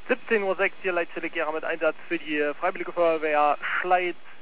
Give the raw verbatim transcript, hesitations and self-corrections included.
siebzehn Uhr sechs hier Leitstelle Gera mit Einsatz für die Freiwillige Feuerwehr Schleiz